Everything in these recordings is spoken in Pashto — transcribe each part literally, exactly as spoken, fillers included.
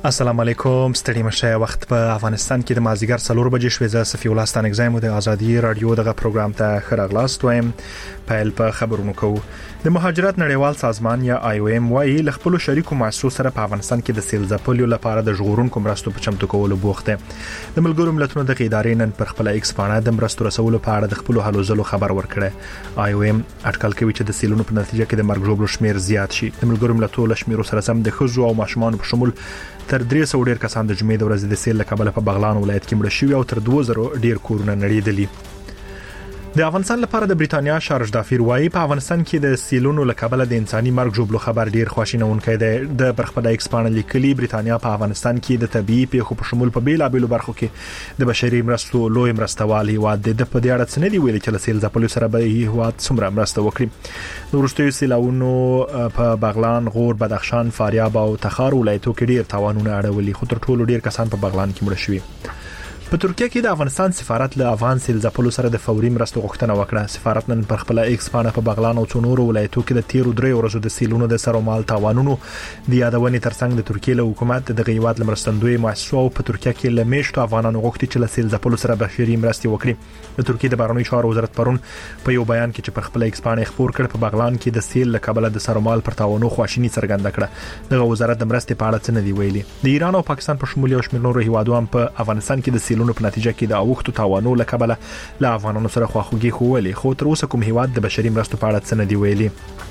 السلام علیکم. ستړي مشه وخت په افغانستان کې د مازیګر څلور بجې شوې. زه صفی الله ستانک زایم د ازادي رادیو دغه پروګرام ته خراغلاست وایم. پیل په خبرونو کوو. د مهاجرت نړیوال سازمان یا آی او ایم وايي ل خپل شریکو مؤسسو سره په افغانستان کې د سیل ځپلو لپاره د ژغورونکو مرستو په چمتو کولو بوخت دی. د ملګرو ملتونو د ادارې نن پر خپل ایکس باندې د مرستو رسولو په اړه د خپل هلو ځلو خبر ورکړی. آی او ایم اټکل کوي چې د سیلونو په نتیجه کې د مرګ ژوبلو شمیر زیات شي. د ملګرو ملتونو لشمیرو سره سم د خزو او ماشومان په شمول تر درې سوه ډیر کسان د جمعې د ورځې د سیل له کبله په بغلان ولایت کې مړه شوي او تر دوه زره ډیر کورونه نړیدلي. د افغانستان لپاره د بریتانیا شارج دافیر وايي په افغانستان کې د سیلونو له کبله د انساني مرګ ژوبلو خبر ډیر خواشینونکی دی. د برخپل ایکس باندې لیکلي بریتانیا په افغانستان کې د طبيعي پیښو په شمول په بیلابېلو برخو کې د بشري مرستو لوی مرستوال هیواد د په دې اړه څه نه دی ویلي چې له سیل ځپلو سره به هیواد څومره مرسته وکړي. د وروستیو سیلونو په بغلان، غور، بدخشان، فاریاب او تخار ولایتو کې ډیر تاوانونه اړولي، خو تر ټولو ډیر کسان په بغلان کې مړه شوي. په ترکیه کې د افغانستان سفارت له افغان سیل ځپلو سره د فوري مرستو غوښتنه وکړه. سفارت نن پر خپل ایکس باندې په بغلان او څونورو ولایتو کې د تیرو درې ورځو د سیلونو د سرومال تاوانونو د یادونې ترڅنګ د ترکیه له حکومت د غیوات لمرستندوی مؤسسو په ترکیه کې له میشتو افغانانو غوښتي چې له سیل ځپلو سره بشري مرستې وکړي. د ترکیه د بهرنیو چارو وزارت پرون په یو بیان کې چې پر خپل ایکس باندې خبر کړ په بغلان کې د سیل له کبله د سرومال پر تاوانو خواشینی څرګنده کړه. د وزارت د مرستې په اړه څه نه دی ویلي. د ایران او پاکستان په شمول یو شمېر نورو هیوادونو په افغانستان کې د سیلونو په نتیجه کې د اوښتو تاوانو له کبله له افغانانو سره خواخوږي خوولې، خو تر اوسه کوم هیواد د بشري مرستو په اړه څه نه دی ویلي.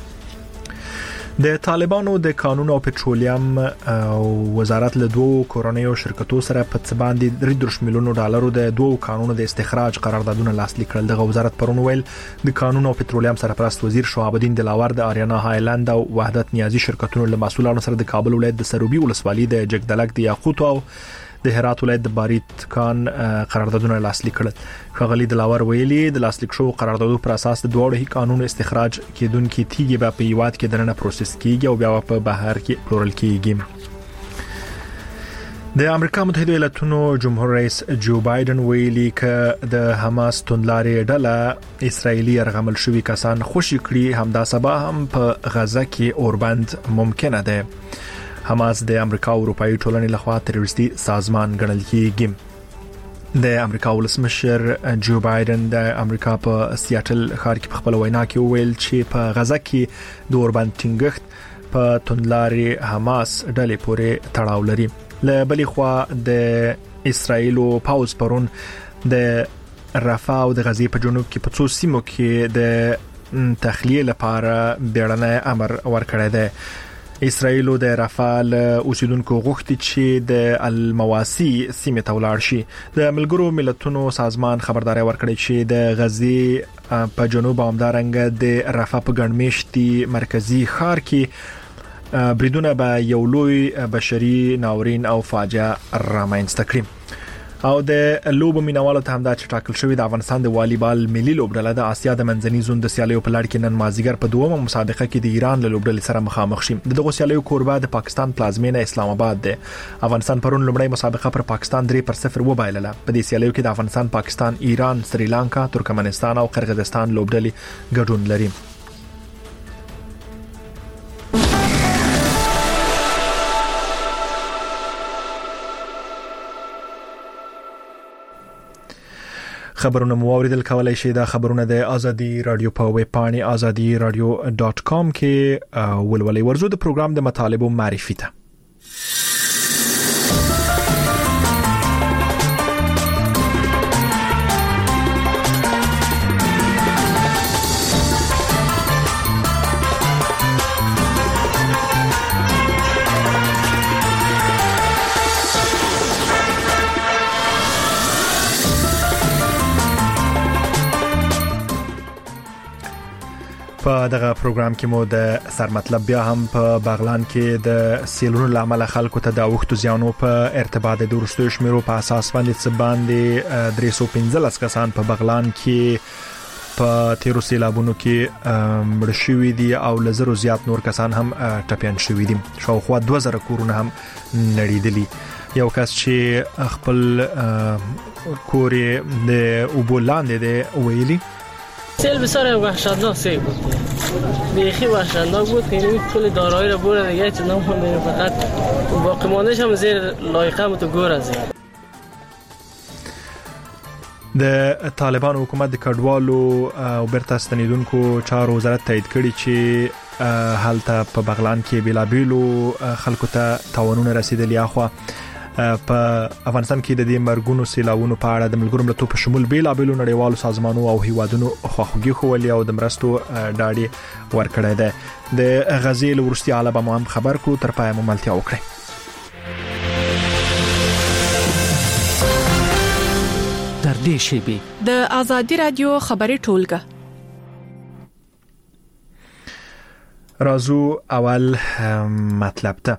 د طالبانو د قانون او پټرولیم وزارت له دوه کورنیو شرکتو سره په څه باندې درې دېرش میلیون ډالرو د دوه قانونو د استخراج قراردادونه لاسلیک کړل. د وزارت پرون ویل د قانون او پټرولیم سرپرست وزیر شهاب الدین دلاور د آریانا هایلند او وحدت نیازي شرکتونو له مسؤلانو سره د کابل ولایت د سروبي ولسوالۍ د جګدلک د یاقوت او د هرات ولایت د باریت کان قراردادونه لاسلیک کړل. ښاغلي دلاور ویلي د لاسلیک شو قراردادو پر اساس د دوه قانونو استخراج کېدونکې تیږي به په هیواد کې دننه پروسس کیږي او بیا په بهر کې پلورل کیږي. د امریکا متحده ایالاتونو جمهور رئیس جو بایدن ویلي ک د حماس توندلاري ډله اسرایلی ارغمل شوی کسان خوشی کړي، همدا سبا هم په غزه کې اوربند ممکنه ده. حماس د امریکا او اروپאי ټولنې لخوا تروریستي سازمان ګڼل کیږي. د امریکا ولسمشر جو بایدن د امریکا په سیاتل ښار کې په خپل وینا کې ویل چې په غزه کې د اوربند ټینګښت په توندلاري حماس ډلې پورې تړاو لري. له بلې خوا د اسرایل او پاوز پرون د رفح او د غزې په جنوب کې په څو سیمو کې د تخلیه لپاره بیړنی امر ورکړی دی. اسرائیل د رفح اوسیدونکو غوښتي چې د المواسی سیمه ته ولاړ شي. د ملګرو ملتونو سازمان خبرداري ورکړي چې د غزې په جنوب او همدارنګه د رفح په ګڼمشتي مرکزی ښار کې بریدونه به یو لوی بشري ناورین او فاجعه رامنځته کړي. او د لوبو مینوالو ته هم دا چې ټاکل شوی د افغانستان د والیبال ملي لوبډله د آسیا د منځني زون د سیالیو په لړ کې نن مازیګر په دومره مسابقه کې د ایران له لوبډلې سره مخامخ شي. دغه سیالیو کوربه د پاکستان پلازمینه اسلام آباد ده. افغانستان پرون لومړی مسابقه پر پاکستان درې پر صفر وبایلله. په دې سیالیو کې د افغانستان، پاکستان، ایران، سریلانکا، ترکمنستان او قرغیزستان لوبډلې ګډون لري. خبرونه مو اوریدل کولای شئ د خبرونه د ازادي رادیو په ویب پاڼې ازادي رادیو ډاٹ کام کې ولولئ. ورزو د پروګرام د مطالبو معرفي ته په دغه پروګرام کې مو د سرمطلب بیا هم په بغلان کې د سیلونو لامل خلکو ته د اوښتو زیانو په ارتباط د ورستو شمیرو په اساس باندې څه باندې درې سوه پنځلس کسان په بغلان کې په تیرو سیلابونو کې مړ شوي دي او لزرو زیات نور کسان هم ټپیان شوي دي. شاوخوا دوه زره کورونه هم نړیدلي. یو کس چې خپل کور د اوبو لاندې دی ویلي سیل بسیار وحشتناک بود. بیخی وحشتناک بود که این کل دارایی را برد دیگه چه نمونده، فقط باقی ماندهش هم زیر لایقه متو گور از د طالبان حکومت د کډوالو او بیرته ستنیدونکو چارو وزارت تایید کړي چې هلته په بغلان کې بلابیلو خلکو ته تاوانونه رسیدلي. اخوا په افغانستان کې د دې مرګونو سیلاوونو په اړه د ملګرو ملتونو په شمول بلابیلو نړیوالو سازمانونو او هیوادونو خواخوږي خولي او د مرستو ډاډي ورکړی دی. د غزې ورستي علاوه مو هم خبر کړو، تر پای مو ملتیا وکړئ. در دې شیبه د آزادی رادیو خبري ټولګه رازو اول مطلب ته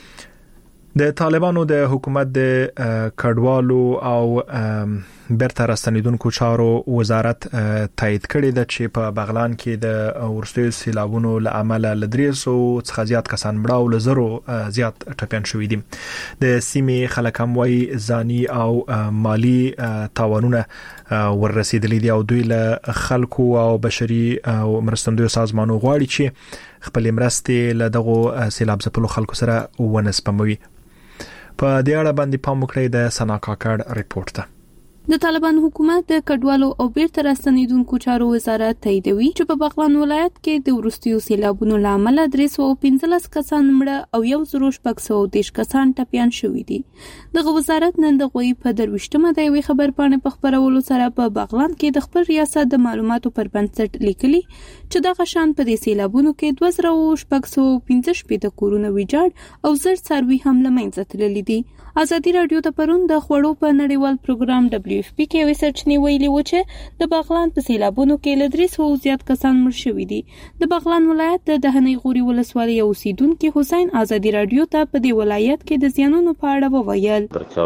د طالبانو د حکومت د کډوالو او بیرته راستنیدونکو چارو وزارت تایید کړی د چې په بغلان کې د ورستیو سیلابونو له امله لدریسو څخه زیات کسان مړه او لزرو زیات ټپيان شوي دي. د سیمې خلک هم وايي ځاني او مالی تاوانونه وررسیدلي دي او دوی له خلکو او بشري او مرستندوی سازمانونو غواړي چې خپل مرستې له دغه سیلاب ځپلو خلکو سره ونسپموي. په دې اړه باندې پام وکړئ د سنا کاکړ ریپورت ته. د طالبان حکومت د کډوالو او بیرته راستنیدونکو چارو وزارت تاییدوي چې په بغلان ولایت کې د ورستیو سیلابونو لامل درې سوه پنځلس کسان مړه او یو زره شپږ سوه دېرش کسان ټپيان شوي دي. دغه وزارت نن د غوي په درويشتمه د یوې خبرپاڼې په خبرولو سره په بغلان کې د خپل ریاست د معلوماتو پر بنسټ لیکلي چې دغه شان په دې سیلابونو کې دوه زره شپږ سوه پنځه شپېته کورونه ویجاړ او زر څاروي هم له منځه تللي دي. ازادي رادیو ته پرون د خوړو په نړیوال پروګرام دبليو اف پی کې وسرچنی ویلي و چې د بغلان په سیلابونو کې له درې سوه زیات کسان مړ شوي دي. د بغلان ولایت د دهنی غوري ولسوالۍ اوسیدونکو حسین ازادي رادیو ته په دې ولایت کې د زیانونو په اړه وویل.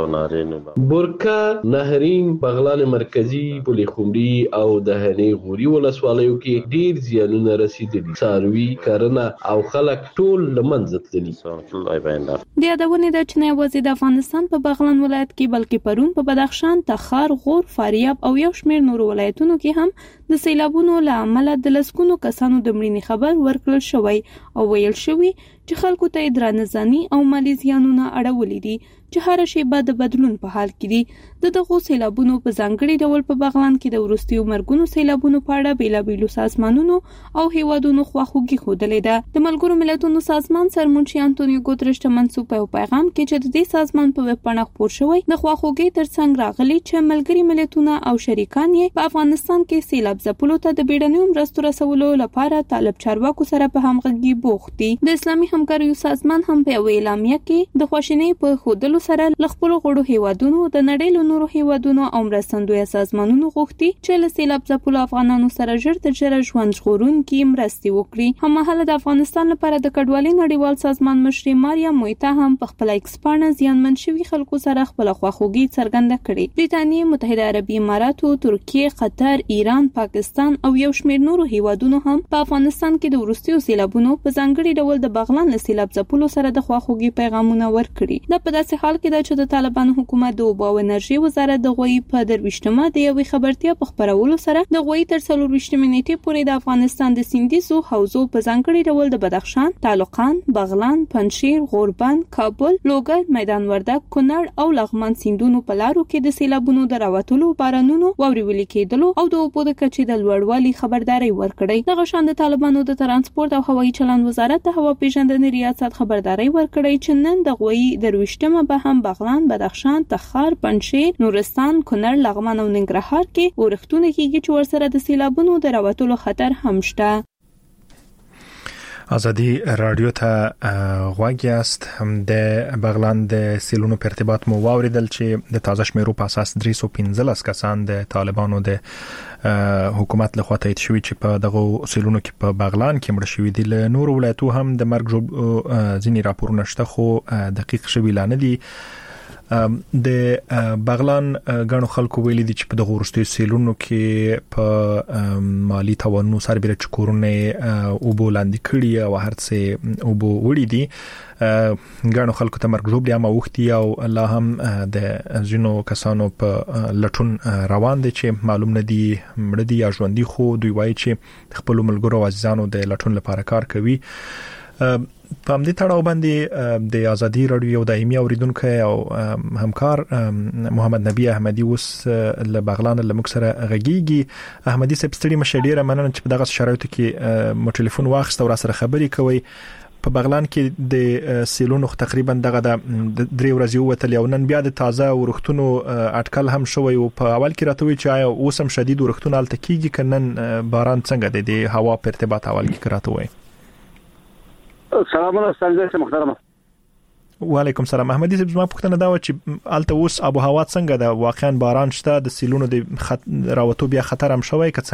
برکا نهرین بغلان مرکزی پلی خمري او دهنی غوري ولسوالیو کې ډیر زیانونه رسیدلي، څاروي کرنه او خلک ټول لمنځه تللي. د یادونه د چنای وزیر د افغانستان په بغلان ولایت کې بلکې پرون په بدخشان، تخار، غور، فاریاب او یو شمېر نور ولایتونو کې هم د سیلابونو له امله د لسګونو کسانو د مړینې خبر ورکړل شوی او ویل شوی چې خلکو ته درانه ځاني او مالی زیانونه اړولې دي چې هر شی به د بدلون په حال کې دي. د دغو سیلابونو په ځانګړي ډول په بغلان کې د ورستیو مرګونو سیلابونو په اړه بیلابیلو سازمانونو او هیوادونو خواخوږي ښودلې ده. د ملګرو ملتونو سازمان سرمنشي انټونیو ګوترش ته منسوب په پیغام کې چې د دې سازمان په ویب پاڼه خپور شوی د خواخوږي ترڅنګ راغلي چې ملګري ملتونه او شریکان یې په افغانستان کې سیلاب ځپلو ته د بیړنیو مرستو رسولو لپاره طالب چارواکو سره په همغږي بوخت دي. د اسلامي همکاریو سازمان هم په اعلامیه کې د خواشینۍ په خودلو سره لخپلو غړو هیوادونو د نړۍ له نورو هیوادونو او مرستندوی سازمانونو غوښتي چې له سیلاب ځپلو افغانانو سره ژر تر ژره ژوند ژغورونکي مرستې وکړي. هممهاله د افغانستان لپاره د کډوالۍ نړیوال سازمان مشري ماریا مویتا هم په خپل ایکس پاڼه زیانمن شوي خلکو سره خپل خواخوږي څرګنده کړې. بریټانیا، متحده عربي اماراتو، ترکیه، قطر، ایران، پاکستان او یو شمېر نورو هیوادونو هم په افغانستان کې د ورستیو سیلابونو په ځانګړي ډول د بغلان له سیلاب ځپلو سره د خواخوږي پیغامونه ورکړي. دا په داسې حال کې ده چې د طالبانو حکومت د اوبو او انرژي وزارت د غوي په درويشتمه د یوې خبرتیا په خبرولو سره د غوي تر څلور ویشتمې نیټې پورې د افغانستان د سیندیزو حوزو په ځانګړي ډول د بدخشان، تالقان، بغلان، پنجشیر، غوربند، کابل، لوګر، میدان وردګ، کونړ او لغمان سیندونو په لارو کې د سیلابونو د راوتلو، بارانونو، واوري کېدلو او د اوبو د کچې د لوړوالي خبرداري ورکړي. دغه شان د طالبانو د ترانسپورت او هوایي چلند وزارت د هوا پیژندنې ریاست خبرداري ورکړي چې نن د غوي درويشتمه به هم بغلان، بدخشان، تخار، پنجشیر، نورستان، کونړ، لغمان او ننګرهار کې اورښتونه کېږي چې ورسره د سیلابونو د راوتلو خطر هم شته. آزادی رادیو ته غواړی است د بغلان د سیلونو په ارتباط مو واوریدل چې د تازه شمیرو په اساس درې سوه پنځلس کسان د طالبانو د حکومت له خوا تایید شوي چې په دغه سیلونو کې په بغلان کې مړ شوي دي. له نور ولایتو هم د مرګ ځینې راپورونه شته خو دقیق شوي لا نه دي. د بغلان غنو خلکو ویلي دي چې په دغه ورستي سیلونو کې په مالی توانو سربېره چکورونه او بولاندې کړي او هرڅه او بو وړي دي غنو خلکو ته مرګ جوړ یا موختي او الله هم د جنو کسانو په لټون روان دي چې معلوم نه دي مړ دي یا ژوندۍ خو دوی وایي چې خپل ملګرو او عزیزانو د لټون لپاره کار کوي. په همدې تړاو باندې د ازادي رادیو دایمي اوریدونکو او همکار محمد نبی احمدی اوس له بغلان له مکسره غږیږي. احمدی صاحب ستړي مشه ډیره مننه چې په دغه شرایطو کې مو ټلیفون واخیسته او را سره خبرې کوي. په بغلان کې د سیلونو تقریبا دغه د درې ورځې وتل یو نن بیا د تازه ورختونو اټکل هم شوی او په اول کې راته وی چې آیا اوس هم شدید ورختونه الته کیږي کنن باران څنګه دی د هوا په ارتباط اول کې راته وی. سلام علیکم ستاسو محترم. وعلیکم سلام. احمدی صاحب زما پوښتنه دا و چې الته اوس ابو هوا څنګه ده؟ واقعا باران شته؟ د سیلونو د خط... راوتو بیا خطر هم شوی که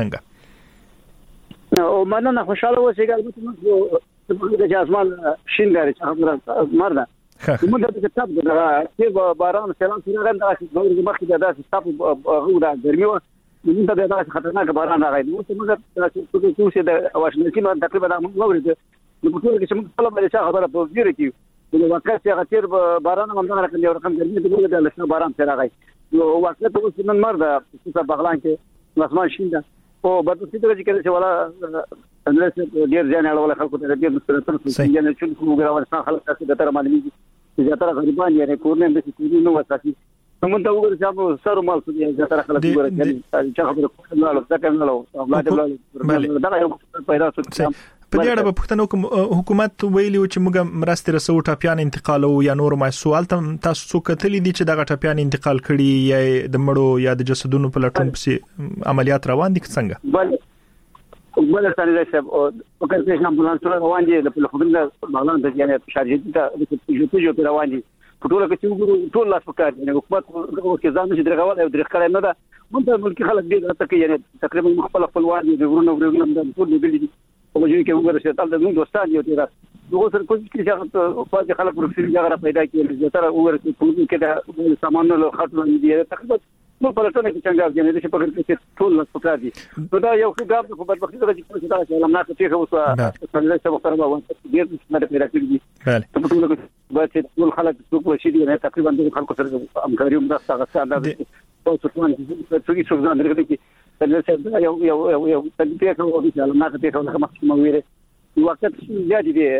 څنګه؟ او مننه خوشاله اوسئ ګل د جاسمان شین غاري چې مرده موږ د کتاب د چې باران سلام سره غنډه چې د مخکې د داسې تاسو غوډه ګرمي و موږ د داسې خطرناک باران راغی نو موږ د څه د واشنګټن تقریبا موږ ورته نو په ټول کې چې موږ خپل باندې څه خبره په ویره کې نو واقعا چې غتیر باران هم دغه رقم یو رقم ګرمي د د لښه باران سره راغی نو واقعا ته اوس نن مرده چې بغلان کې اسمان شین ده او بده څه چې کله چې ولا اندرس ډیر ځان اړول خلکو ته ډیر مستند څه نه چې موږ راوځو خلک تاسو د تر معلومي چې زیاتره غریبان یې کورنه به چې نو وساتي نو موږ ته وګورئ چې سر مال څه زیاتره خلک وګورئ چې خبره نه لو ځکه نه لو اولاد اولاد دا یو پیدا شو. په دې اړه په پښتنو حکومت ویلي چې موږ مرستې رسو ټاپیان انتقالو یا نور مایسوال تاسو څو کتلې دي چې دغه ټاپیان انتقال کړي یا د مړو یا د جسدونو په لټون پسې عملیات روان دي څنګه؟ بل بل ثاني صاحب او کله چې امبولانس روان دي د خدمت بغلان د یعنی شارجې ته د جو روان دي ټول کې چې وګورو ټول لاس پکار دي حکومت کې ځان چې درغول او درخړای نه ده مونږ ملکی خلک دي ترکه یعنی تقریبا خپل خپلوان دي ورونه ورونه د ټول دي او چې کې وګورئ چې تل د موږ دوستان یو تیر نو سر کوم چې چې خپل خلک ورسېږي هغه پیدا کړي چې تر وګورئ چې کوم کې دا سامان له خاطر دي تقریبا نو په لټونه کې څنګه ځنه چې په کې چې ټول لاس پکار دي نو دا یو ښه ګام په بدبختي سره چې دا چې لمنه کې اوس څنګه چې وختره وانه ډیر څه پیدا کړی بله په ټول کې به چې ټول خلک څوک وشي دي تقریبا د خلکو سره همکاري هم دا څنګه څنګه او څه څه څه څه ځان درګه کې څنګه یو یو یو یو څنګه ته کوو چې لمنه کې ته کومه څه ویره وخت زیات دي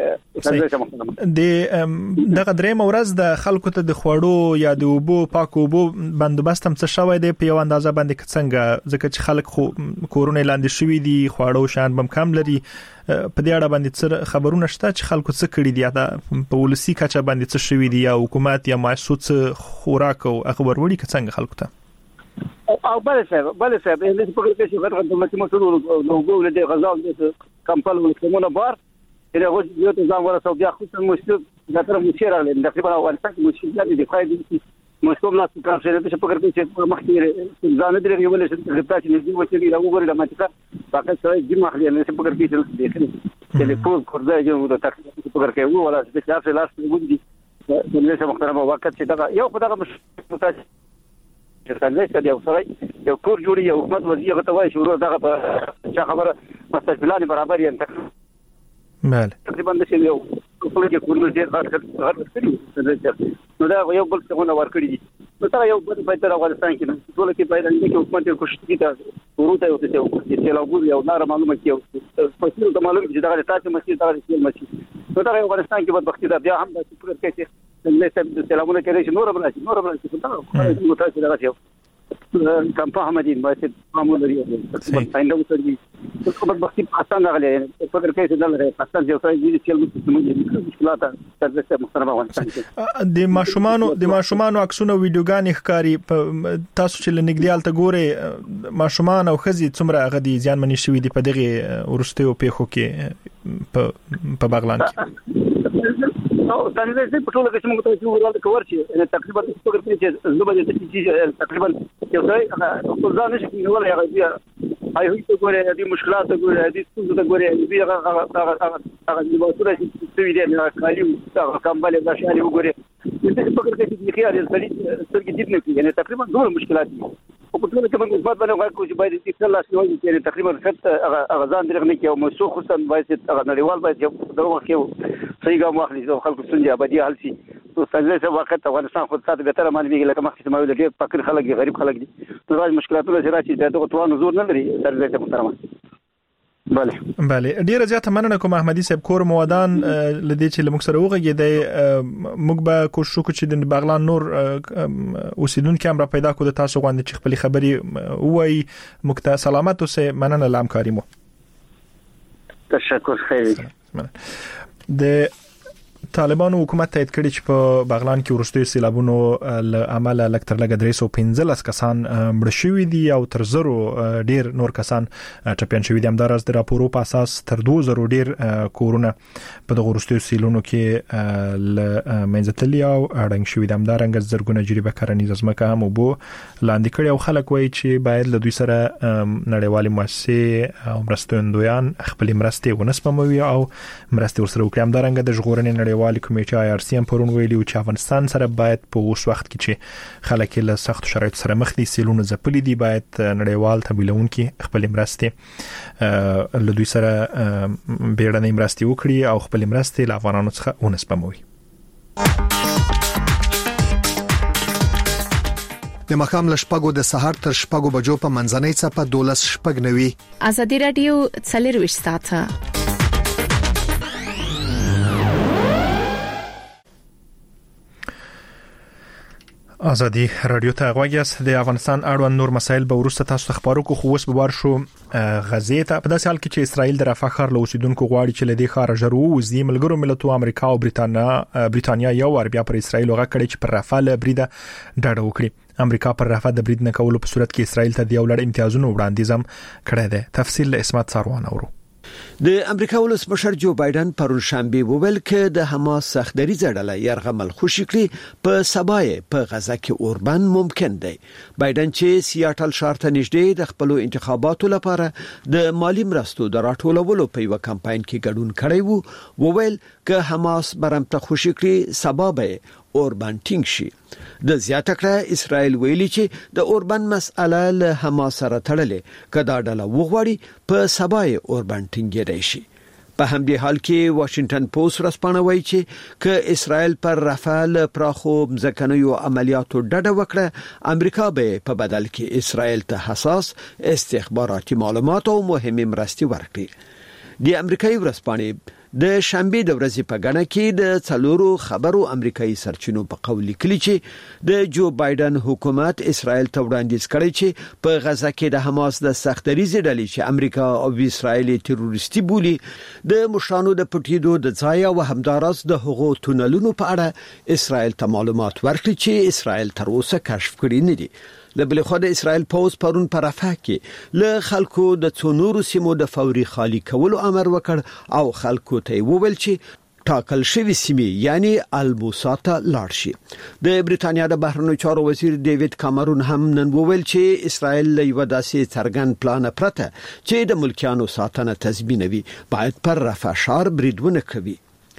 د دغه درې مورز د خلکو ته د خوړو یا د اوبو پاکو اوبو بندوبست هم څه شوی دی په یو اندازه باندې څنګه ځکه چې خلک خو کورونه لاندې شوی دي خوړو شان بم کم لري په دې اړه باندې څه خبرونه شته چې خلکو څه کړی دي دا په ولسی کچه باندې څه شوی دي یا حکومت یا مؤسسات خوراک او خبر وړي که څنګه خلکو ته او بل څه بل څه به دې په کې چې غیر دولتي مسؤل نو ګول دې غزا دې کمپل ولکمونه بار چې هغه یو ته ځان ورسو بیا خو څنګه مشکل دا تر مشیر راغلی تقریبا اول څنګه مشکل دي خای دي مشکل نه څه کار چې په کې چې مخکې ځان دې یو ولې چې غبطه چې دې و چې راو غوړي د ماته فقط سره دې مخکې نه چې په کې چې دې ټول کورځي جو د تقریبا په کې وو ولا چې تاسو لاس ودی د نشه محترمه وخت چې دا یو په دغه مشکل چې څنګه یو سره یو کور جوړي یو حکومت وزیر غته وای شروع دغه په خبره مستقبلانه برابر یې تقریبا بله تقریبا د یو په کې کور دې غاټ غاټ کړی نو دا یو بل څه ور کړی دي نو دا یو په پیټر افغانستان کې ټول کې پیدا نه کې حکومت کوشش کوي دا ورته یو څه چې لا وګوري یو نار معلومه کې په څیر د معلومه چې دا تاسو مسیر دا چې مسیر نو دا افغانستان کې بدبختی دا بیا هم د فکر کې چې څنګه چې سلامونه کوي چې نور بل نور بل چې دا نو تاسو دا راځي کمپا همدین باید معمول لري تقریبا څنګه وځي څه په بدبختی پاکستان راغلی په فکر کې چې دلته پاکستان یو ځای دی چې موږ مشکلات تاسو محترم افغانستان د ماشومانو د ماشومانو عکسونه ویډیوګان ښکاری تاسو چې لنګديال ته ګوره ماشومان او خزي څومره غدي ځان منی شوی دی په دغه ورستیو پیخو کې په په بغلان کې نو تاسو دې په ټول کې موږ ته چې ورته کور شي تقریبا څه فکر کوي چې زما دې چې تقریبا یو ځای خپل ځان نشي ولا هغه هاي هي ته ګوره دې مشکلات ګوره دې څه ته ګوره دې هغه هغه هغه دې وسوره چې څه دې نه کالي هغه کمبل د شاري وګوره دې فکر کوي چې خيار دې سترګې دې نه کوي یعنی تقریبا ډول مشکلات دي او په ټول کې موږ مثبت باندې غواړو چې باید دې څه لاس نیول چې تقریبا خط هغه ځان درغنه کې او مسو خصوصا باید هغه نړیوال باید دغه کې صحیح ګام واخلي او خلکو څنګه ابدي حل شي نو څنګه چې وخت افغانستان خود ساته به تر باندې لکه مخکې سماوي لګي فقیر خلک دي غریب خلک دي نو راځي مشکلاتونه چې راځي دغه توان زور نه لري درځه محترمه bale bale ډیره زیاته مننه کوم احمدي صاحب کور موادان لدی چې لمک سره وغږی دی موږ به کوشش وکړو چې د بغلان نور اوسیدونکو هم را پیدا کړو تاسو غواړئ چې خپل خبري وای مکته سلامت اوسه مننه لامکاري مو تشکر خیر د طالبانو حکومت تایید کړی چې په بغلان کې ورستوي سیلابونو له عمله لکتر لګ درې سوه پنځلس کسان مړ شوي دي او تر زرو ډیر نور کسان ټپيان شوي دي هم د راز د راپورو په اساس تر دوه زرو ډیر کورونه په دغه ورستوي سیلونو کې ل منځتلي او اړنګ شوي دي هم د رنګ زرګونه جریبه کرنیز ځمکه هم وبو لاندې کړي او خلک وایي چې باید له دوی سره نړیوالې مؤسسې او مرستندویان خپل مرستې ونسپموي او مرستې ورسره وکړي هم د رنګ د ژغورنې والی کمیټه آی آر سی هم پرون ویلي چې افغانستان سره باید په اوس وخت کې چې خلک له سخت شرایط سره مخ دي سیلونه ځپلي دي باید نړیوال تمویلونکي خپل مرستې له دوی سره بیړنۍ مرستې وکړي او خپل مرستې له افغانانو څخه ونسپموي. د مخام لشپګو د سحر تر شپګو بجو په منځنۍ څپه دولس شپګ نوي ازادي رادیو څلور ساعته ازادي رادیو ته غوږیاست د افغانستان اړوند نور مسایل به ورسته تاسو خبرو کو خو اوس به ور شو غزې ته په داسې حال کې چې اسرائیل د رفح ښار له اوسیدونکو غواړي چې لدی ښار ژر ووځي ملګرو ملتونو امریکا او بریتانیا بریتانیا یو ور بیا پر اسرائیل وغه کړی چې پر رفح له بریده ډاډه وکړي امریکا پر رفح د برید نه کولو په صورت کې اسرائیل ته د یو لړ امتیازونو وړاندیز هم کړی دی. تفصیل له اسمت ساروان اورو. د امریکا ولسمشر جو بایدن پرون شنبه وویل چې د حماس سختري زړه يرغمل خوشی کړی په سبای په غزا کې اوربان ممکن دی. بایدن چې سیاټل شهر ته نږدې د خپل انتخاباتو لپاره د مالی مرستو د راټولولو په یو کمپاین کې ګډون کړی وو وویل چې حماس برمته خوشی کړی سبب اوربان ټینګ شي. د زیاته کړه اسرائیل ویلي چې د اوربان مسأله له حماس سره تړلې کدا ډله وغوړي په سبای اوربان ټینګ شي. په همدې حال کې واشنگټن پوسټ رسپانوي چې ک اسرائیل پر رافال پراخو ځکنیو عملیاتو ډډه وکړه امریکا به په بدل کې اسرائیل ته حساس استخباراتي معلومات او مهمه مرستې ورکړي. د امریکایي ورسپانې د شنبه د ورځې په غاڼه کې د څلورو خبرو امریکایي سرچینو په قول لیکلي چې د جو بایدن حکومت اسرائیل ته وړاندیز کړی چې په غزا کې د حماس د سختریزې ډلې چې امریکا او اسرائیل تروریستي بولي د مشرانو د پټیدو د ځای او همدارس د حقوقو تونلونو په اړه اسرائیل ته معلومات ورکړي چې اسرائیل تر اوسه کشف کړی نه دي. لبل خو د اسرائیل پوز پرون پر رفح کې له خلکو د څونورو سیمو د فوري خالی کولو امر وکړ او خلکو ته وویل چې ټاکل شوی سیمې یعنی البوساته لاړ شي. د بریتانیا د بهرنیو چارو وزیر ډیوډ کامرون هم نن وویل چې اسرائیل له یو داسې څرګند پلان پرته چې د ملکیانو ساتنه تضمینوي باید پر رفح ښار بریدونه کوي.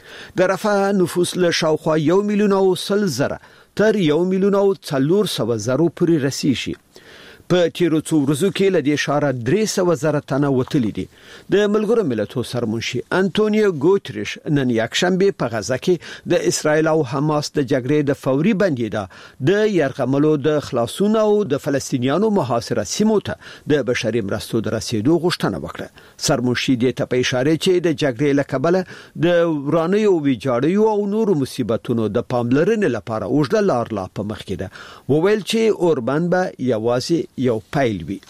د رفح نفوس له شاوخوا یو میلیون او سل زره تر یو میلیون او څلور سوه زره پورې رسیدي شي. په تیرو څو ورځو کې لدې شاره درې سوه زره تنه وتلي دي. د ملګرو ملتونو سرمنشي انټونیو ګوتریش نن یکشنبه په غزا کې د اسرائیل او حماس د جګړې د فوري بندیدا د يرغملو د خلاصون او د فلسطینیانو محاصره سیمو ته د بشري مرستو د رسیدو غوښتنه وکړه. سرمنشي د ته په اشاره چې د جګړې لکبله د ورانیو ویجاړیو او نورو مصیبتونو د پاملرنې لپاره اوږده لار لا په مخ کې ده. وویل چې اوربان به یوازې یو پایل وی.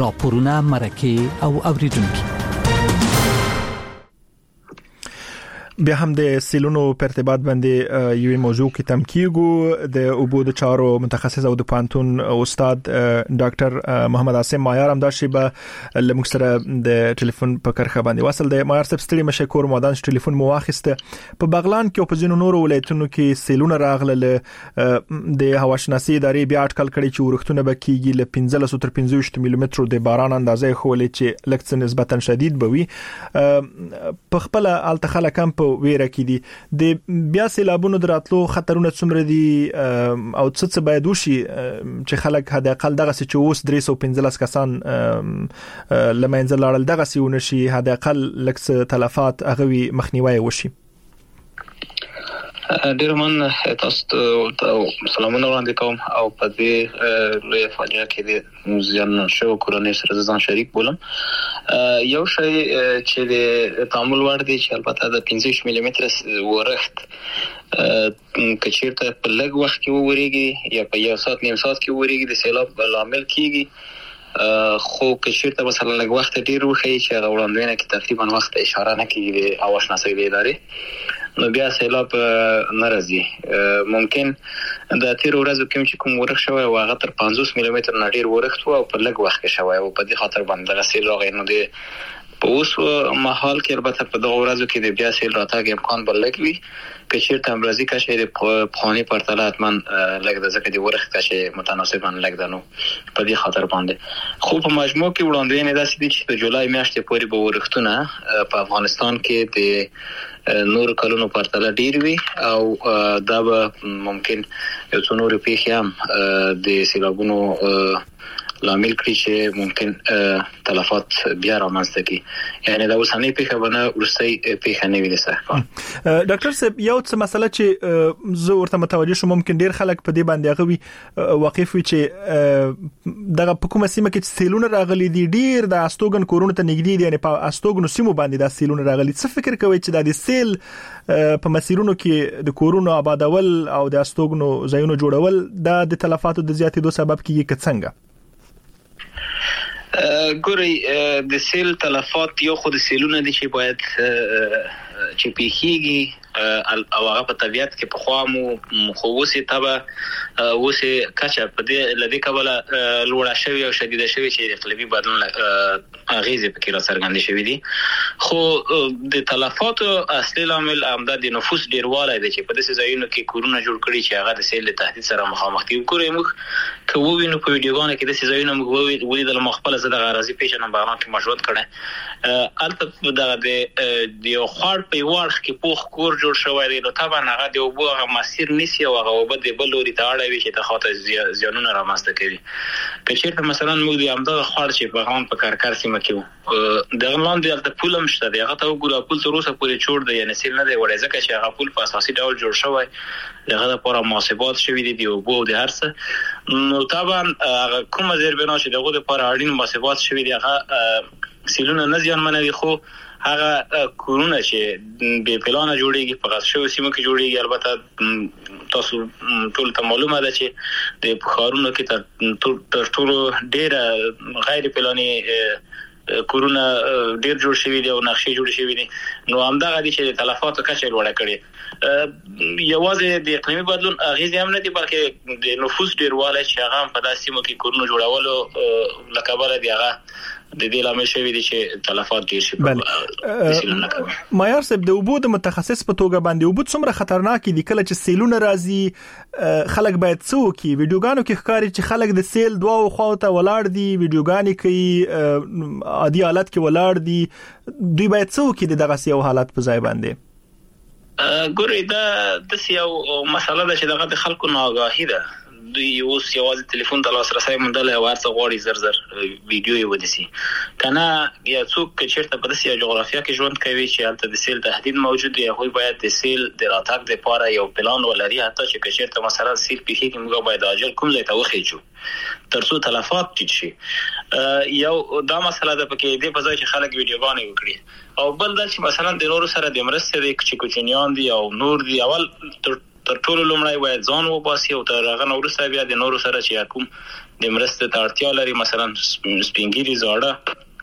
راپورونه مرکه او اوریدونکو بیا هم د سیلونو په ارتباط باندې یوې موضوع کې تم کیږو د عبود چارو متخصص او د پانتون استاد ډاکټر محمد عاصم مایار هم دا شی به لمکسره د ټلیفون په کرخه باندې وصل دی. مایار صاحب ستړي مشه کور مودان ټلیفون مو واخیسته. په بغلان کې او په ځینو نورو ولایتونو کې سیلونه راغله د هواشناسي ادارې بیا اټکل کړي چې ورښتونه به کیږي ل پنځلس تر پنځه ملي مترو د باران اندازې خولې چې لکه نسبتا شدید بوي. په خپل التخله کم په ویره کې دي د بیا سیلابونو دراتلو خطرونه څومره دي او څه څه باید وشي چې خلک حد اقل دغه چې اوس درې سوه پنځلس کسان لمنځه لاړل دغه سیونه شي حد اقل لکه تلفات هغه مخنیوي وشي. ډیر من تاسو ته سلامونه وړاندې کوم او په دې لوی فاجعه کې د زیان شو کورنۍ سره ځان شریک بولم. یو شی چې د تعامل وړ دی چې البته د پنځه ملي متر ورښت کچیرته په لږ وخت کې ووريږي یا په یو ساعت نیم ساعت کې ووريږي د سیلاب عامل کیږي. خو کچیرته مثلا لږ وخت ډیر وخی چې غوړاندوینه کې تقریبا وخت اشاره نه کیږي د هواشناسي ادارې نو بیا سیلاب ناراضي. ممکن د تیر ورځو کې چې کوم ورښت شوی او هغه تر پنځوس ملي متر نه ډیر ورښت او په لږ وخت کې شوی او په دې خاطر باندې د سیل راغی. نو د په اوس مهال کې البته په دغه ورځو کې د بیا سیل راتګ امکان بل لږ وي. کچیرته امراضي کشه د پخوانی پرتله اتمن لږ د ځکه د ورښت کشه متناسبا لږ دنو په دې خاطر باندې. خو په مجموع کې وړاندوینه داسې دي چې د جولای میاشتې پورې به ورښتونه په افغانستان کې د نور کلونو پرتله ډیر وي او دا به ممکن یو څو نور پیښې هم د سیلابونو لامل کړي چې ممکن تلفات بیا رامنځته کړي. یعنی دا اوسنۍ پیښه بنه ورستۍ پیښه نه وي لسه. ډاکټر صاحب یو څه مسله چې زه ورته متوجه شوم ممکن ډیر خلک په دې باندې غوي واقف وي چې دغه په کومه سیمه کې سیلونه راغلي دي ډیر د استوګن کورونه ته نږدې دي یعنی په استوګن سیمو باندې د سیلونه راغلي. څه فکر کوي چې د سیل په مسیرونو کې د کورونو آبادول او د استوګنو ځایونو جوړول د تلفاتو د زیاتېدو سبب کیږي که څنګه؟ ګوري د سیل تلفات یو خود سیلونه دي چې باید چې پیخیږي او هغه په طبيعت کې په خوامو خووسي تبه وسه کچا په دې لدی کبل لوړه شوی او شدیده شوی چې اقلیمي بدلون اغیزه په کې را څرګند شوی دي. خو د تلفات اصلي عامل امداد د نفوس ډیروالی دی چې په دې ځایونو کې کورونه جوړ کړي چې هغه د سیل له تهدید سره مخامخ دي. ګورئ موږ کوو وینو په ویډیوګانو کې د ځایونو موږ وې د مخبل زده غرازي پیژنه بغلان کې مشروط کړي البته د د یو خړ په وړخ کې پوخ کور جوړ شوی دی. نو طبعا هغه د وبو هغه مسیر نسی او هغه وبد د بلوري ته اړوي چې د خاطر زیانونه رامنځته کوي. که چیرته مثلا موږ د امده خړ چې بغلان په کارکار سیمه کې د غلان د الته پولم شته دی هغه ته وګوره پول تر اوسه پورې چور دی یعنی سیل نه دی وړي ځکه چې هغه پول په اساسي ډول جوړ شوی دغه لپاره محاسبات شوی دي دی وبو د هرڅه. نو طبعا هغه کومه زیربنا چې دغه لپاره اړین محاسبات شوی دی هغه سیلونه نه زیان منوي. خو هغه کورونه چې به پلان جوړیږي په غاښو سیمه کې جوړیږي البته تاسو ټول ته معلومه ده چې د بخارونو کې تر ټولو ډېر غیر پلاني کورونه ډېر جوړ شوی دي او نقشې جوړ شوی دي. نو همدغه دي چې تلفات کچه لوړه کړي. یوازې د اقلیمي بدلون اغیز هم نه دي بلکې د نفوس ډیروالی چې هغه په داسې سیمو کې کورونه جوړولو لکبره دی هغه د دې لامل شوی دي چې تلفات ډیر شي. مایار صاحب د وبود متخصص په توګه باندې وبود څومره خطرناک دي کله چې سیلونه راځي خلک باید څه وکړي؟ ویډیوګانو کې ښکاري چې خلک د سیل دواو خواته ولاړ دي ویډیوګانې کوي عادي حالت کې ولاړ دي دوی باید څه وکړي دغه یو حالت په ځای باندې؟ ګورئ دا د یو مسله ده چې دغه د خلکو ناآګاهي ده. دوی اوس یوازې ټلیفون ته لاسرسی موندلی او هر څه غواړي زر زر ویډیو یې ونیسي کنه یا څوک که چېرته په داسې جغرافیه کې ژوند کوي چې هلته د سیل تهدید موجود وي هغوی باید د سیل د راتګ دپاره یو پلان ولري حتی چې که چېرته مثلا سیل پیښیږي موږ باید عاجل کوم ځای ته وخیږو تر څو تلفات ټیټ شي. یو دا مسله ده پکې دې په ځای چې خلک ویډیوګانې وکړي او بل دا چې مثلا د نورو سره د مرستې د کوچ کوچنیان دي او نور دي اول تر تر ټولو لومړی باید ځان وباسي او تر هغه نه وروسته بیا د نورو سره چې کوم د مرستې ته اړتیا لري مثلا سپین ږیري زاړه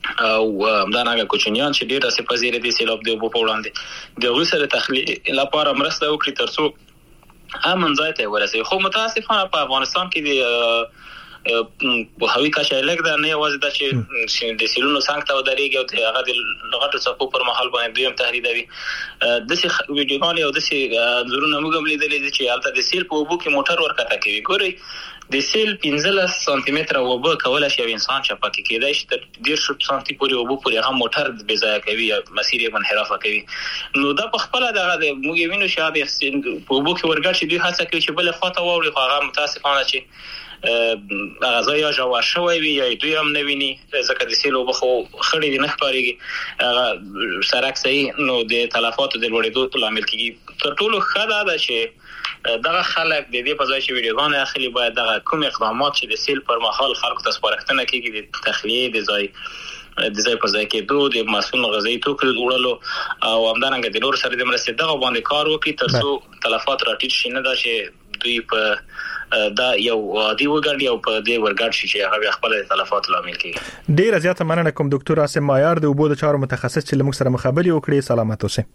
او همدارنګه کوچنیان چې ډېر څه پذیر دي سیلاب دی په وړاندې د غوسه د تخلیه لپاره مرسته وکړي ترڅو امن ځای ته ورسېږي. خو متاسفانه په افغانستان کې د په هوی کچه لګ دا نه یوازې د چې د سیلونو څنګه ته ودرېږي او هغه د لغټو څپو پر مهال باندې دویم تهدیدوي. د څه ویډیوګان او د څه زرونه موږ هم لیدلې چې البته د سیل په اوبو کې موټر ورکته کوي. ګوري د سیل پنځلس سانتي متره اوبه کولای شي انسان چې پکې کېدای شي تر ډېر سانتي پورې اوبه پورې هم موټر بې ځای کوي یا مسیر یې منحرف کوي. نو دا په خپل دغه د موږ وینو چې د په اوبو کې ورګړ شي دوی هڅه کوي چې بل خواته واوړي، خو هغه متاسفانه چې هغه ځای یا جوړ شوی وي یا دوی هم نه ویني ځکه د سیل اوبه خو خړې دي نه ښکارېږي هغه سړک صحیح نو د تلفاتو د لوړېدو لامل کېږي. تر ټولو ښه دا ده چې دغه خلک د دې په ځای چې ویډیوګان اخلي باید دغه کوم اقدامات چې د سیل پر مهال خلکو ته سپارښتنه کېږي د تخلیه د ځای د ځای په ځای کېدو د مسؤل غذایي توکو وړلو او همدارنګه د نور سره د مرستې دغه باندې کار وکړي ترڅو تلفات راټیټ شي، نه دا چې دوی په دا یو عادي وګړي او په دې ورګړ شي چې هغه خپل تلفات لامل کیږي. ډیر زیاته مننه کوم ډاکټر عاصم مایار د اوبو د چارو متخصص چې لمک سره مخابري وکړي. سلامت اوسئ.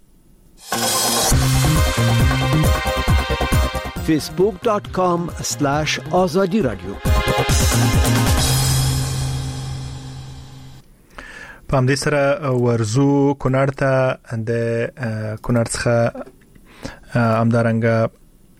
facebook dot com slash azadi radio. په همدې سره ورزو کونړ ته د کونړ څخه همدارنګه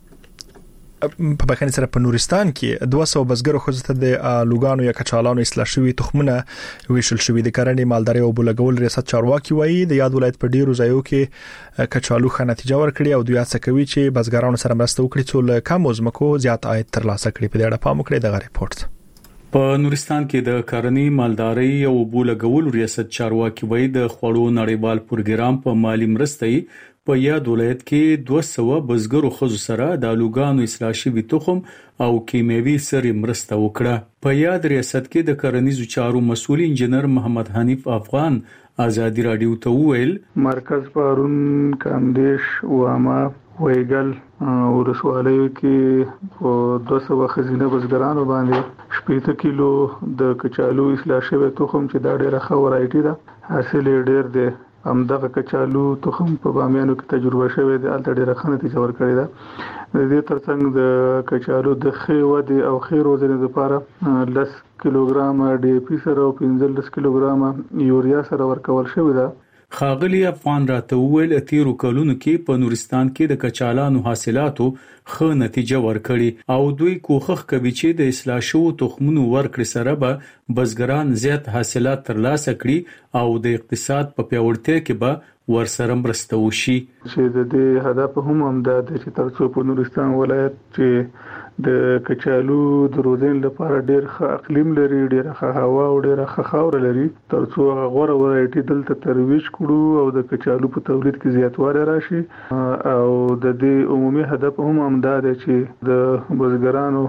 په بخښنې سره په نورستان کې دوه سوه بزګرو ښځو ته د لوګانو یا کچالانو اصلاح شوي تخمونه ویشل شوي. د کرنې مالدارۍ او اوبو لګول ریاست چارواکي وایي د یاد ولایت په ډیرو ځایو کې کچالو ښه نتیجه ورکړي او دوی هڅه کوي چې بزګرانو سره مرسته وکړي څو له کم ځمکو زیات عاید ترلاسه کړي. په دې اړه پام وکړئ دغه ریپورت. په نورستان کې د کرنې مالدارۍ او اوبو لګول ریاست چارواکي وایي د خوړو نړیوال پروګرام په مالی مرستې په یاد ولایت کې دوه سوه بزګرو ښځو سره د لوګانو اصلاح شوي تخم او کیمیاوي سرې مرسته وکړه. په یاد ریاست کې د کرنیزو چارو مسؤل انجنیر محمد حنیف افغان ازادي رادیو ته وویل مرکز پارون کاندیش واما ویګل ورسوالیو کې په دوه سوه خزینه بزګرانو باندې شپږ کیلو د کچالو اصلاح شوی تخم چې دا ډیره ښه ورایټي ده حاصل ډیر دی. همدغه کچالو تخم په بامیانو کې تجربه شوی دی، الته ډیره ښه نتیجه ورکړې ده. د دې ترڅنګ د کچالو د ښې ودې او ښې روزنې لپاره لس کیلوګرام ډي پی سره او پنځلس کیلوګرام یوریا سره ورکول شوی ده. خاغلی افغان راته وویل تیرو کلونو کې په نورستان کې د کچالانو حاصلاتو ښه نتیجه ورکړي او دوی کوښښ کوي چې د اصلاح شوو تخمونو ورکړې سره به بزګران زیات حاصلات ترلاسه کړي او د اقتصاد په پیاوړتیا کې به ورسره مرسته وشي. چې د دې هدف هم همدا دی چې ترڅو په نورستان ولایت چې د کچالو د روزنې لپاره ډېر ښه اقلیم لري، ډېر ښه هوا او ډېر ښه خاور لري، ترڅو هغه غوړه ورایټي دلته ترویج کړو او د کچالو په تولید کې زیاتوالی راشي. او د دې عمومي هدف هم همدا دی چې د بزګرانو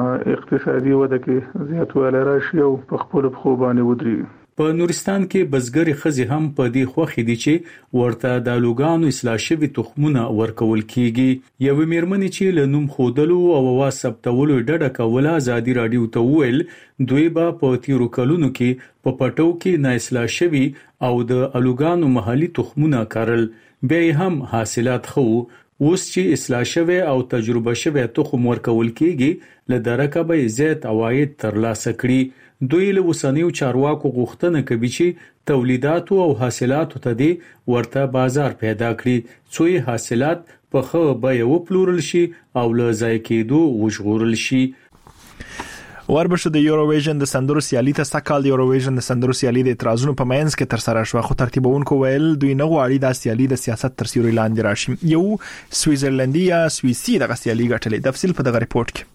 اقتصادي وده کې زیاتوالی راشي او په خپلو پښو باندې ودرېږي. په نورستان کې بزګری ښځې هم په دې خوښې دي چې ورته د لوګانو اصلاح شوي تخمونه ورکول کیږي. یو میرمنې چې له نوم خودلو او اواز ثبتولو ډډه کوله ازادي رادیو ته وویل دوی به په تیرو کلونو کې په پټو کې نه اصلاح شوي او د الوګانو محلي تخمونه کارل، بیا هم حاصلات خو اوس چې اصلاح شوی او تجربه شوی تخم ورکول کیږي له درکه به زیات عواید ترلاسه کړي. دوی له وسنیو چارواکو غوښتنه کوي چې تولیدات او حاصلات ته دي ورته بازار پیدا کړي څو حاصلات په خو به یو پلورل شي او له ځای کېدو وژغورل شي. وربشه د یوروویژن د سندرو سیالي ته سکهال د یوروویژن د سندرو سیالي د اعتراضونو په منځ کې تر سره شو، خو ترتیبونکو ویل دوی نه غواړي د سیالي د سیاست تر سیوري لاندې راشي. یو سویزرلندي یا سویسي د سیالي غټلې تفصیل په دغه ریپورت کې.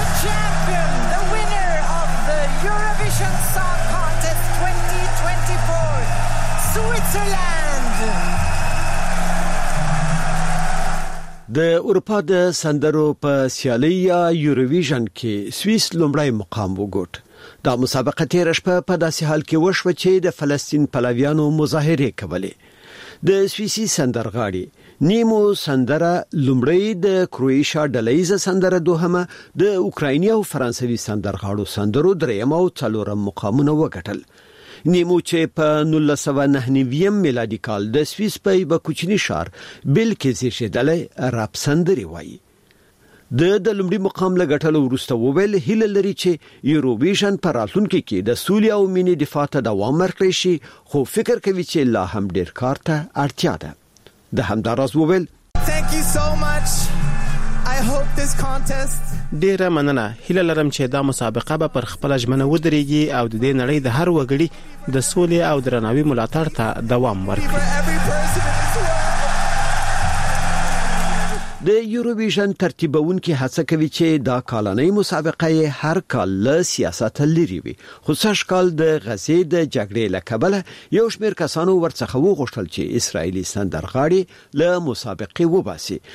د اروپا د سندرو په سیالي یا یوروویژن کې سویس لومړی مقام وګټ. دا مسابقه تیر شپه په داسې حال کې وشوه چې د فلسطین پلویانو مظاهره کولې. د سویسي سندرغاړي نیمو سندره لومړی، د کروئیشیا ډلهیزه سندره دوهمه، د اوکرایني او فرانسوي سندرغاړو سندرو دریم او څلورم مقامونه وګټل. نیمو چې په نولس سوه نهه نوي میلادي کال د سویس په یو کوچني ښار بل کې زیږیدلی راب سندري وایي. د د لومړي مقام له ګټلو وروسته وویل هیله لري چې یوروویژن په راتلونکي کې د سولې او مینې دفاع ته دوام ورکړي شي، خو فکر کوي چې لا هم ډیر کار ته اړتیا ده. د همداراز وویل Thank you so much. I hope this contest ډیره مننه. هیله لرم چې دا مسابقه به پر خپل ژمنه ودرېږي او د دې نړۍ د هر وګړي د سولې او درناوي ملاتړ ته دوام ورکړي. د یوروویژن ترتیبونکي هڅه کوي چې دا کالنۍ مسابقه هر کال له سیاست لري وي، خو سږ کال د غزې د جګړې له کبله یو شمېر کسانو ورڅخه وغوښتل چې اسرائیلي سندرغاړي له مسابقې وباسي.